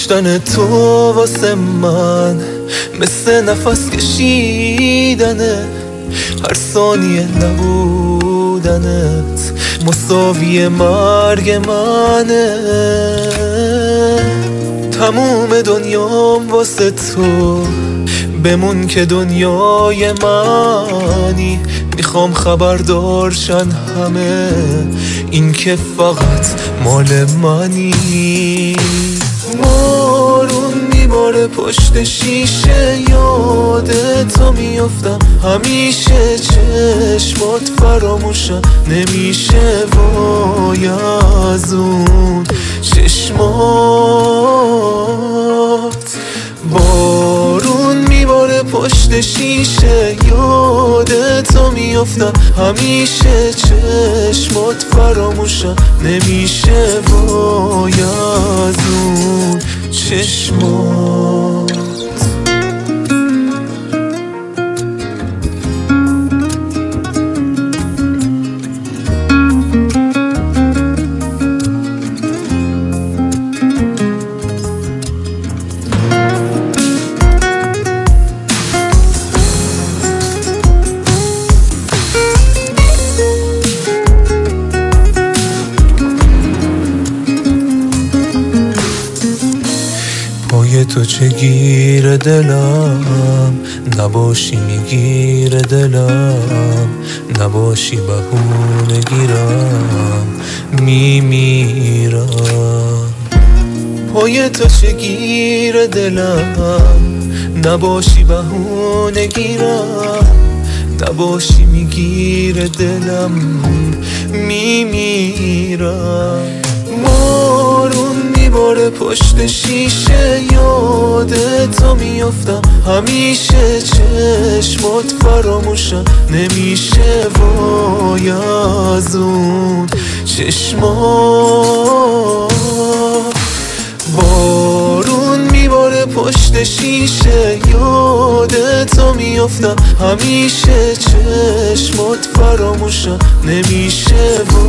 داشتن تو واسه من مثل نفس کشیدنه، هر ثانیه نبودنت مساوی مرگ منه. تموم دنیام واسه تو، بمون که دنیای منی. میخوام خبردارشن همه این که فقط مال منی. بارون میباره پشت شیشه، یادتو میافتم همیشه، چشمات فراموشم نمیشه وای از اون چشمات. بارون میباره پشت شیشه، یادتو میافتم همیشه، چشمات فراموشم نمیشه وای از اون چشمات. پای تو چه گیر دلم، نباشی میگیر دلم، نباشی بهونه گیرم میمیرم. پای تو چه گیر دلم، نباشی بهونه گیرم، نباشی میگیر دلم میمیرم. بارون میباره پشت شیشه، یادتو میافتم همیشه، چشمات فراموشم نمیشه وای از اون چشمات. بارون میباره پشت شیشه، یادتو میافتم همیشه، چشمات فراموشم نمیشه